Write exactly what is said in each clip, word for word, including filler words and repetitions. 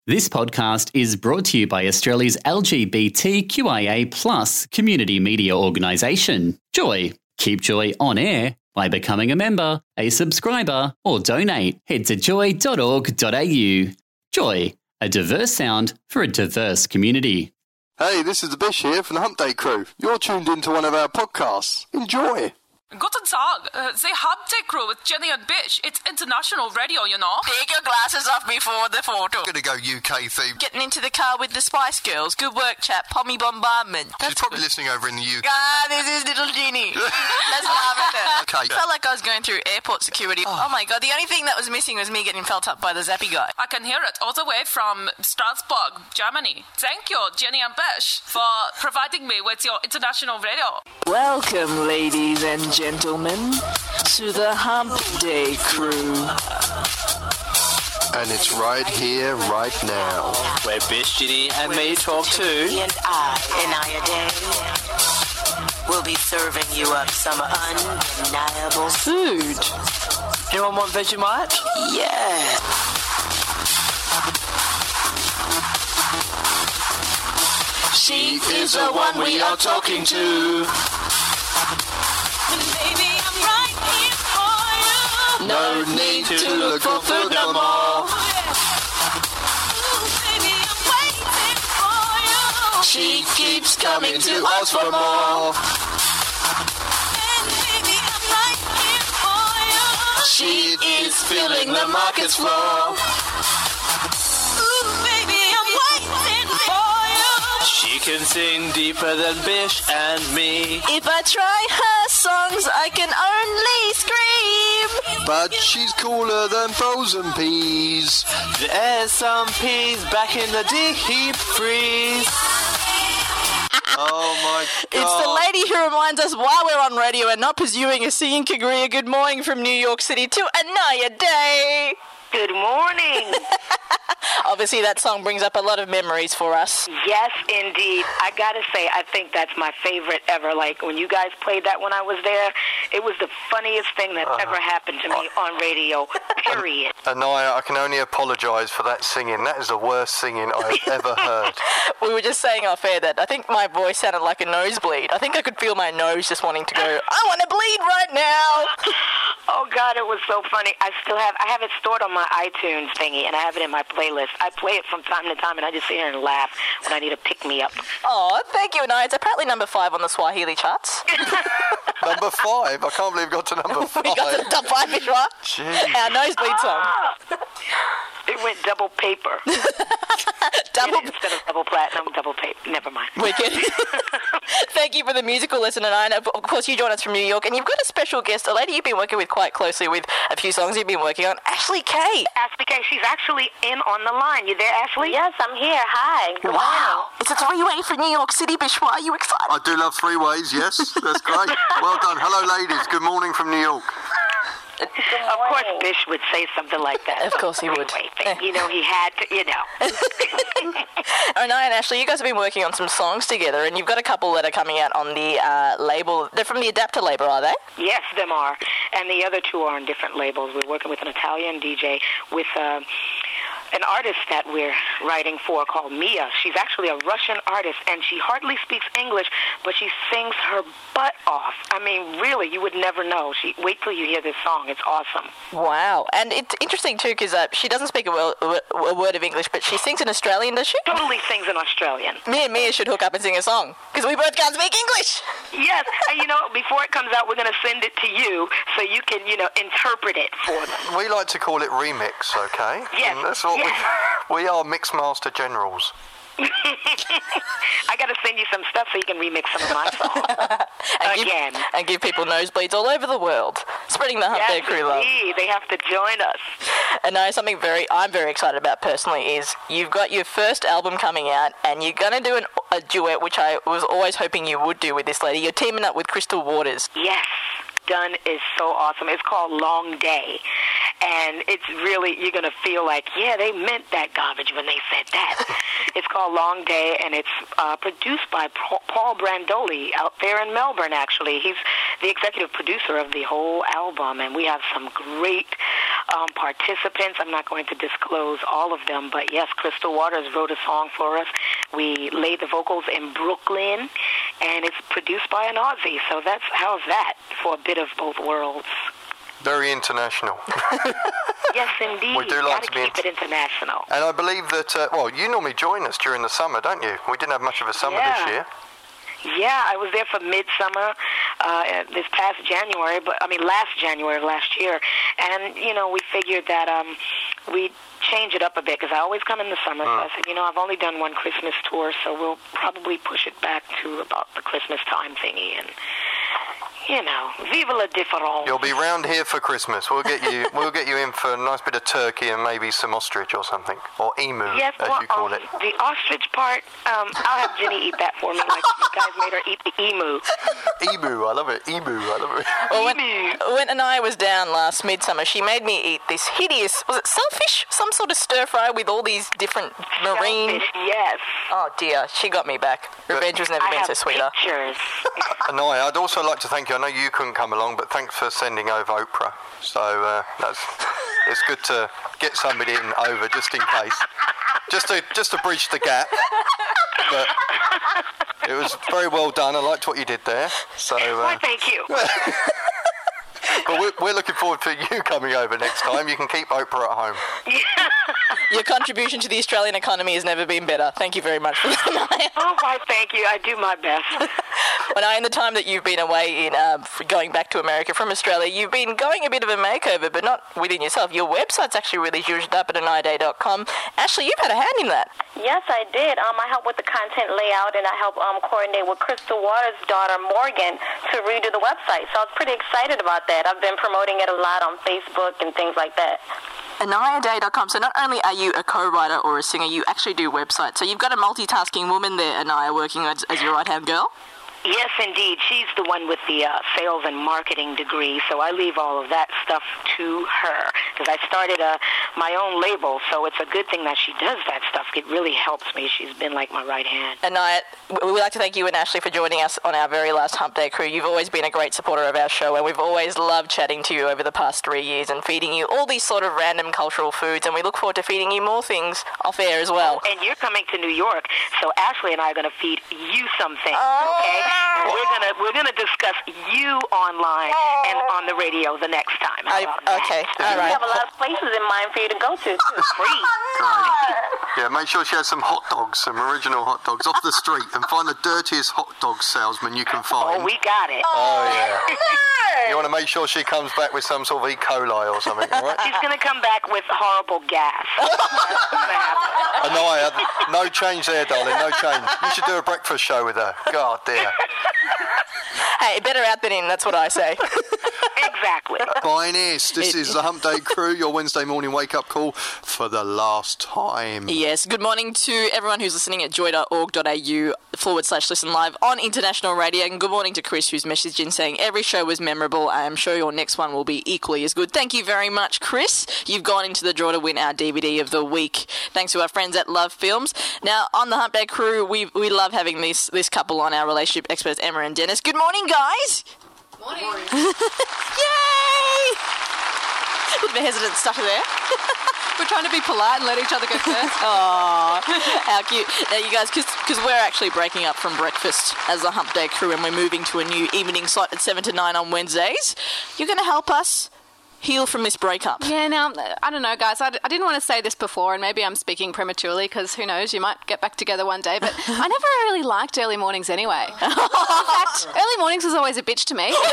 This podcast is brought to you by Australia's L G B T Q I A plus community media organisation, Joy. Keep Joy on air by becoming a member, a subscriber, or donate. Head to joy dot org dot a u. Joy, a diverse sound for a diverse community. Hey, this is the Bish here from the Hump Day crew. You're tuned into one of our podcasts. Enjoy. Guten Tag, uh, the Hump Day crew with Jenny and Bish. It's international radio, you know. Take your glasses off before the photo. Gonna go U K theme. Getting into the car with the Spice Girls. Good work, chap. Pommy bombardment. She's probably listening over in the U K. Ah, this is little Jeannie. Let's laugh at her. Okay. I felt like I was going through airport security. Oh. oh my god, the only thing that was missing was me getting felt up by the Zappy guy. I can hear it all the way from Strasbourg, Germany. Thank you, Jenny and Bish, for providing me with your international radio. Welcome, ladies and gentlemen, to the Hump Day crew. And it's right here, right now. Where Bish, Ginny, and me talk too. And I, Inaya Day, will be serving you up some undeniable Food. Anyone want Vegemite? Yeah. She is the one we are talking to. Baby, I'm right here for you. No need to look for food no more. Baby, I'm waiting for you. She keeps coming to us for more. And baby, I'm right here for you. She is filling the market's floor. Ooh, baby, I'm waiting for you. She can sing deeper than Bish and me. If I try her songs, I can only scream. But she's cooler than frozen peas. There's some peas back in the deep freeze. Oh my god. It's the lady who reminds us why we're on radio and not pursuing a singing career. Good morning from New York City to Inaya Day. Good morning. Obviously, that song brings up a lot of memories for us. Yes, indeed. I gotta say, I think that's my favorite ever. Like, when you guys played that when I was there, it was the funniest thing that Uh-huh. ever happened to me on radio, period. Anaya, I can only apologise for that singing. That is the worst singing I've ever heard. We were just saying off air that I think my voice sounded like a nosebleed. I think I could feel my nose just wanting to go, I want to bleed right now. Oh, God, it was so funny. I still have, I have it stored on my iTunes thingy, and I have it in my playlist. I play it from time to time, and I just sit here and laugh when I need to pick me up. Oh, thank you, Inaya. It's apparently number five on the Swahili charts. Number five? I can't believe we got to number five. We got to the top five, Bishwa. Jeez. Our nosebleed song. It went double paper. Double. Instead of double platinum, double paper. Never mind. Wicked. Thank you for the musical lesson, and of course you join us from New York, and you've got a special guest, a lady you've been working with quite closely with a few songs you've been working on, Ashley Kay. Ashley Kay, she's actually in on the line. You there, Ashley? Yes, I'm here. Hi. Good Wow. It's a three-way for New York City, Bishwa. Are you excited? I do love freeways, yes. That's great. Well done. Hello, ladies. Good morning from New York. Of course, Bish would say something like that. Of course he would. Wait, you know, he had to, you know. Inaya and Ashley, you guys have been working on some songs together, and you've got a couple that are coming out on the uh, label. They're from the Adapter label, are they? Yes, them are. And the other two are on different labels. We're working with an Italian D J with uh, an artist that we're writing for called Mia. She's actually a Russian artist, and she hardly speaks English, but she sings her butt off. I mean, really, you would never know. She Wait till you hear this song. It's awesome. Wow. And it's interesting, too, because uh, she doesn't speak a, wo- a word of English, but she sings in Australian, does she? Totally sings in Australian. Me and Mia should hook up and sing a song, because we both can't speak English. Yes, and you know, before it comes out, we're going to send it to you so you can, you know, interpret it for them. We like to call it remix, okay? Yes, And that's what yes. we, we are Mixmaster Generals. I got to send you some stuff so you can remix some of my songs. and Again. Give, and give people nosebleeds all over the world, spreading the Hump Day Yes, crew love. indeed. They have to join us. And now something very I'm very excited about personally is you've got your first album coming out, and you're going to do an, a duet, which I was always hoping you would do with this lady. You're teaming up with Crystal Waters. Yes. Done is so awesome. It's called Long Day. And it's really, you're going to feel like, yeah, they meant that garbage when they said that. It's called Long Day, and it's uh, produced by Paul Brandoli out there in Melbourne, actually. He's the executive producer of the whole album, and we have some great um, participants. I'm not going to disclose all of them, but yes, Crystal Waters wrote a song for us. We laid the vocals in Brooklyn, and it's produced by an Aussie. So that's how's that for a bit of both worlds. Very international. Yes, indeed. We do like Gotta to be keep it international. And I believe that, uh, well, you normally join us during the summer, don't you? We didn't have much of a summer Yeah. this year. Yeah, I was there for midsummer uh, this past January, but I mean last January of last year. And, you know, we figured that um, we'd change it up a bit because I always come in the summer. Mm. So I said, you know, I've only done one Christmas tour, so we'll probably push it back to about the Christmas time thingy. And, you know, vive la différence. You'll be round here for Christmas. We'll get you We'll get you in for a nice bit of turkey and maybe some ostrich or something. Or emu, Yes, as well, you call um, it. the ostrich part, um, I'll have Jenny eat that for me like you guys made her eat the emu. Emu, I love it. Emu, I love it. Well, when, when Anaya was down last midsummer, she made me eat this hideous, was it shellfish? Some sort of stir fry with all these different marine... Shellfish, yes. Oh dear, she got me back. Revenge was never I been have so sweeter. pictures. Anaya, I'd also like to thank you. I know you couldn't come along, but thanks for sending over Oprah. So uh, that's it's good to get somebody in over just in case, just to just to bridge the gap. But it was very well done. I liked what you did there. So. Uh, Why, thank you. But we're, we're looking forward to you coming over next time. You can keep Oprah at home. Your contribution to the Australian economy has never been better. Thank you very much for that, Anaya. Oh, why, thank you. I do my best. When I, in the time that you've been away in uh, going back to America from Australia, you've been going a bit of a makeover, but not within yourself. Your website's actually really zhuzhed up at anaya day dot com. Ashley, you've had a hand in that. Yes, I did. Um, I helped with the content layout, and I helped um, coordinate with Crystal Waters' daughter, Morgan, to redo the website. So I was pretty excited about that. I've been promoting it a lot on Facebook and things like that. anaya day dot com. So not only are you a co-writer or a singer, you actually do websites. So you've got a multitasking woman there, Anaya, working as, as your right-hand girl. Yes, indeed. She's the one with the uh, sales and marketing degree, so I leave all of that stuff to her because I started uh, my own label, so it's a good thing that she does that stuff. It really helps me. She's been like my right hand. Anaya, we would like to thank you and Ashley for joining us on our very last Hump Day Crew. You've always been a great supporter of our show, and we've always loved chatting to you over the past three years and feeding you all these sort of random cultural foods, and we look forward to feeding you more things off air as well. Oh, and you're coming to New York, so Ashley and I are going to feed you some things, Oh. okay? We're gonna we're gonna discuss you online and on the radio the next time. How I, about that? okay, all We right. have a lot of places in mind for you to go to, too. Free. Yeah, make sure she has some hot dogs, some original hot dogs off the street, and find the dirtiest hot dog salesman you can find. Oh, we got it. Oh, yeah. You want to make sure she comes back with some sort of E. coli or something, all right? She's gonna come back with horrible gas. That's gonna happen. Anaya, no change there, darling, no change. You should do a breakfast show with her. God, dear. Hey, better out than in, that's what I say. Exactly. Finest, this is the Hump Day Crew, your Wednesday morning wake-up call for the last time. Yes, good morning to everyone who's listening at joy dot org dot a u forward slash listen live on international radio. And good morning to Chris, who's messaged in saying every show was memorable. I am sure your next one will be equally as good. Thank you very much, Chris. You've gone into the draw to win our D V D of the week. Thanks to our friends at Love Films. Now, on the Hump Day Crew, we we love having this, this couple on, our relationship experts, Emma and Dennis. Good morning, guys. Morning. Yay! A bit of a hesitant stutter there. We're trying to be polite and let each other go first. Aw, how cute. Now, you guys, because we're actually breaking up from breakfast as the Hump Day Crew and we're moving to a new evening slot at seven to nine on Wednesdays, you're going to help us heal from this breakup. Yeah, now, I don't know, guys. I, d- I didn't want to say this before, and maybe I'm speaking prematurely because who knows, you might get back together one day, but I never really liked early mornings anyway. In fact, early mornings was always a bitch to me.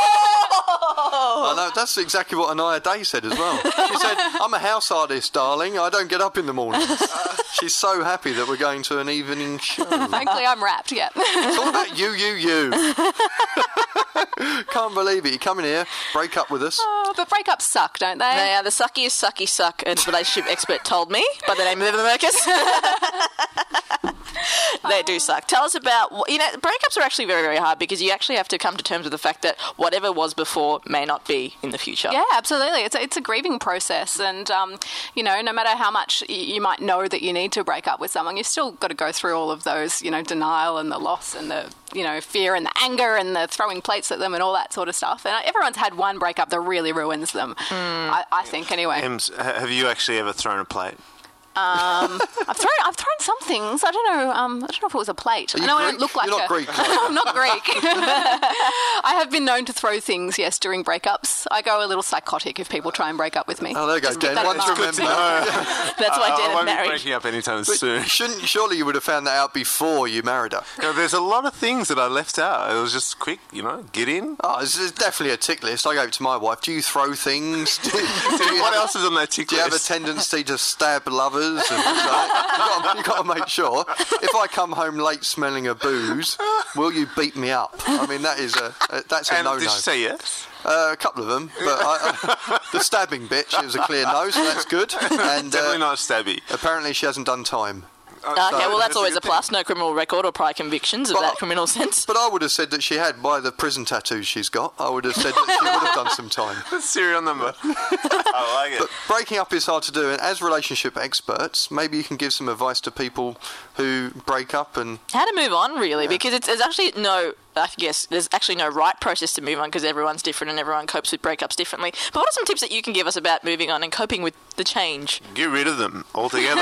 I know, that's exactly what Anaya Day said as well. She said, I'm a house artist, darling. I don't get up in the morning. She's so happy that we're going to an evening show. Frankly, I'm wrapped, yeah. It's all about you, you, you. Can't believe it. You come in here, break up with us. Oh, but breakups suck, don't they? They are the suckiest sucky suck, a relationship expert told me by the name of Emma Merkus. They do suck. Tell us about, you know, breakups are actually very, very hard because you actually have to come to terms with the fact that whatever was before may not be in the future. Yeah, absolutely. It's a, it's a grieving process, and um, you know, no matter how much y- you might know that you need to break up with someone, you've still got to go through all of those, you know, denial and the loss and the, you know, fear and the anger and the throwing plates at them and all that sort of stuff. And everyone's had one breakup that really ruins them. Mm. I, I think, anyway. Ems, have you actually ever thrown a plate? Um, I've thrown I've thrown some things. I don't know. Um, I don't know if it was a plate. Are you I know Greek? I don't look like You're not a, Greek. I'm not Greek. I have been known to throw things, yes, during breakups. I go a little psychotic if people try and break up with me. Oh, there you go, Just keep Dan. that in One to mind. remember. That's why I, Dan I is won't be married. breaking up anytime soon. Shouldn't, surely you would have found that out before you married her. No, there's a lot of things that I left out. It was just quick, you know, get in. Oh, this is definitely a tick list. I gave it to my wife. Do you throw things? Do, do you What have, else is on that tick Do you have a list? tendency to stab lovers? And things like that? You've got to make sure. If I come home late smelling of booze, will you beat me up? I mean, that is a, a that's a And no-no. did you say yes? Uh, a couple of them, but I, I, the stabbing bitch, it was a clear no, so that's good. And Definitely uh, not stabby. apparently she hasn't done time. Okay, well, that's a always good a plus. No criminal record or prior convictions of But- that criminal sense. But I would have said that she had, by the prison tattoos she's got, I would have said that she would have done some time. Serial number. I like it. But breaking up is hard to do, and as relationship experts, maybe you can give some advice to people who break up and... How to move on, really, because it's, there's actually no, I guess, there's actually no right process to move on because everyone's different and everyone copes with breakups differently. But what are some tips that you can give us about moving on and coping with the change? Get rid of them altogether.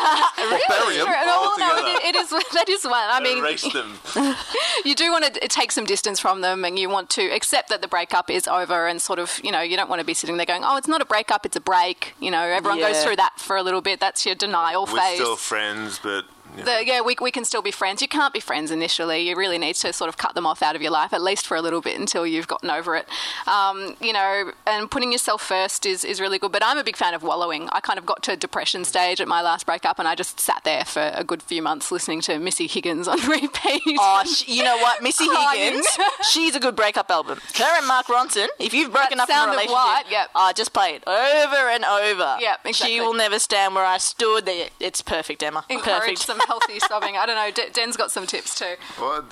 bury 'em. No, no, Altogether. it, it is that is one. I mean, Erase them. you do want to take some distance from them, and you want to accept that the breakup is over, and sort of, you know, you don't want to be sitting there going, "Oh, it's not a breakup, it's a break." You know, everyone Yeah. goes through that for a little bit. That's your denial We're phase. still friends, but... You know. The, yeah, we, we can still be friends. You can't be friends initially. You really need to sort of cut them off out of your life, at least for a little bit until you've gotten over it. Um, you know, and putting yourself first is, is really good. But I'm a big fan of wallowing. I kind of got to depression stage at my last breakup, and I just sat there for a good few months listening to Missy Higgins on repeat. Oh, sh- you know what? Missy Oh, Higgins, you- she's a good breakup album. Her and Mark Ronson, if you've broken That up in a Sound of relationship, What? Yep. oh, just play it over and over. Yep, exactly. She will never stand where I stood. It's perfect, Emma. Encourage Perfect. some healthy sobbing. I don't know. D- Den's got some tips too. Well,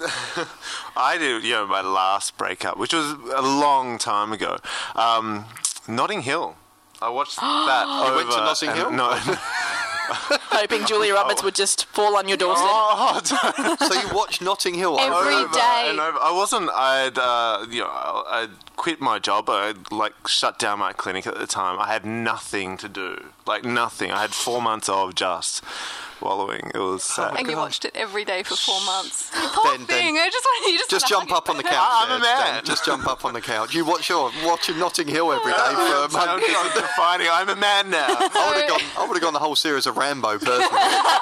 I did, you know, my last breakup, which was a long time ago. Um, Notting Hill. I watched that over... went to Notting and- Hill? No. Hoping Julia Roberts would just fall on your doorstep. Oh, don't- So you watch Notting Hill Every over. over day. and over. I wasn't. I'd uh, you know, I'd quit my job. I'd like shut down my clinic at the time. I had nothing to do. Like nothing. I had four months of just wallowing. It was sad. And you God. watched it every day for four months. You poor Den, thing. Den. I just want you just, Just wanna jump hug up on the it. couch. I'm a there, man. Dan. Just jump up on the couch. You watch your watching Notting Hill every day for a I'm, month. I'm defining. I'm a man now. I would have gone. I would have gone the whole series of Rambo personally.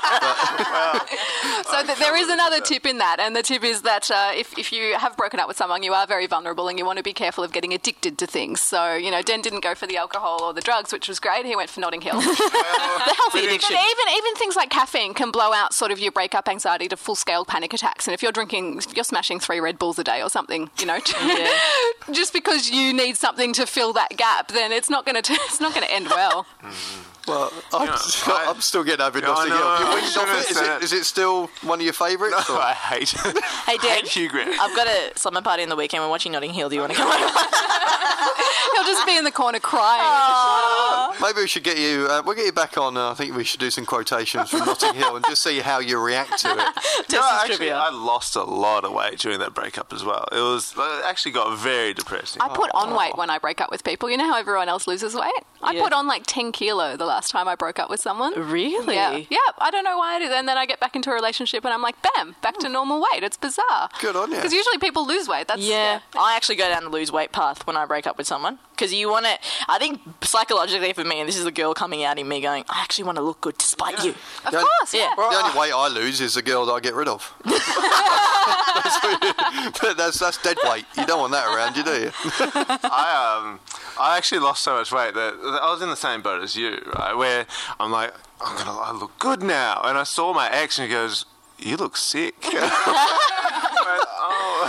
So th- there is another tip in that, and the tip is that uh, if, if you have broken up with someone, you are very vulnerable, and you want to be careful of getting addicted to things. So, you know, Den didn't go for the alcohol or the drugs, which was great. He went for Notting Hill. The healthy addiction. But even even things like caffeine can blow out sort of your breakup anxiety to full scale panic attacks. And if you're drinking, if you're smashing three Red Bulls a day or something, you know, just because you need something to fill that gap, then it's not going to it's not going to end well. Well, I'm, Yeah, still, I- I'm still getting over Yeah, I Notting know, Hill. You I went should've off it? Is said it? it. Is it still one of your favourites? or- I hate. Hey, Dan, hate Hugh Grant. I've got a slumber party in the weekend. We're watching Notting Hill. Do you want to come over? He'll just be in the corner crying. Maybe we should get you. Uh, we'll get you back on. Uh, I think we should do some quotations from Notting Hill and just see how you react to it. Test No, some actually, trivia. I lost a lot of weight during that breakup as well. It was it actually got very depressing. I put on weight when I break up with people. You know how everyone else loses weight? I Yeah. put on like ten kilo the last time I broke up with someone. Really? Yeah. Yeah. I don't know why I do that. And then I get back into a relationship and I'm like, bam, back to normal weight. It's bizarre. Good on you. Because usually people lose weight. That's Yeah, I actually go down the lose weight path when I break up with someone because you want to. I think psychologically for me, and this is a girl coming out in me going, I actually want to look good despite you. Of Yeah. course, Yeah. yeah. The only weight I lose is the girl that I get rid of. But that's that's dead weight. You don't want that around you, do you? I um, I actually lost so much weight that I was in the same boat as you, right? Where I'm like, I'm gonna, I look good now, and I saw my ex, and he goes, "You look sick." I went, oh.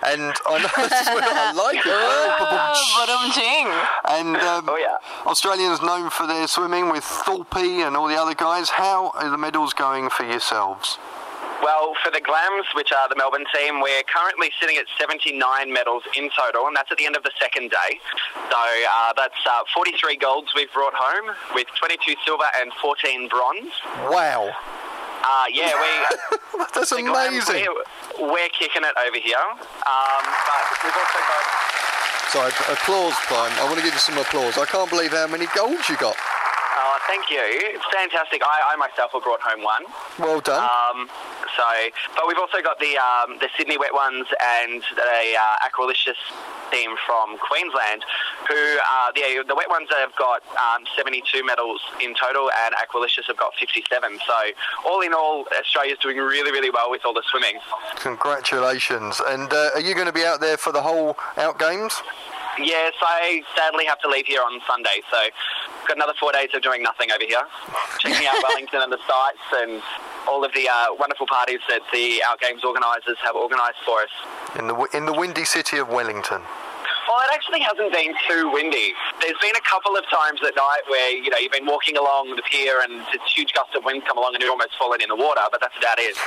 And I know that's what I like it. Bottom ching. And um, Oh, yeah. Australians known for their swimming with Thorpe and all the other guys. How are the medals going for yourselves? Well, for the Glams, which are the Melbourne team, we're currently sitting at seventy-nine medals in total, and that's at the end of the second day. So uh, that's uh, forty-three golds we've brought home, with twenty-two silver and fourteen bronze. Wow. Uh, yeah, we... That's the Glams, amazing. we're, we're kicking it over here. Um, but we've also got... Sorry, applause time. I want to give you some applause. I can't believe how many golds you got. Oh, thank you. It's fantastic. I, I myself have brought home one. Well done. Um, so, but we've also got the um, the Sydney Wet Ones and the uh, Aqualicious team from Queensland, who uh, the the Wet Ones have got um, seventy-two medals in total, and Aqualicious have got fifty-seven. So, all in all, Australia's doing really, really well with all the swimming. Congratulations. And uh, are you going to be out there for the whole Out Games? Yes, I sadly have to leave here on Sunday, so got another four days of doing nothing over here, checking out Wellington and the sites and all of the uh, wonderful parties that the Out Games organisers have organised for us. In the in the windy city of Wellington. Well, it actually hasn't been too windy. There's been a couple of times at night where, you know, you've been walking along the pier and this huge gust of wind come along and you're almost fallen in the water, but that's about it.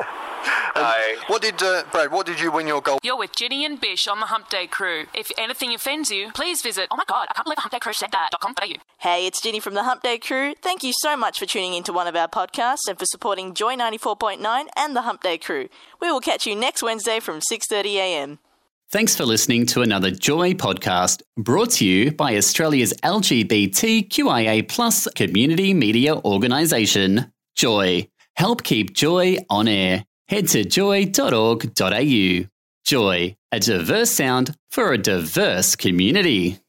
So, what did, uh, Brad, what did you win your gold? You're with Ginny and Bish on the Hump Day Crew. If anything offends you, please visit, oh my god, I can't believe the Hump Day Crew said that, .com.au. Hey, it's Ginny from the Hump Day Crew. Thank you so much for tuning into one of our podcasts and for supporting Joy ninety-four point nine and the Hump Day Crew. We will catch you next Wednesday from six thirty a m. Thanks for listening to another Joy podcast brought to you by Australia's L G B T Q I A plus community media organisation, Joy. Help keep Joy on air. Head to joy dot org dot a u. Joy, a diverse sound for a diverse community.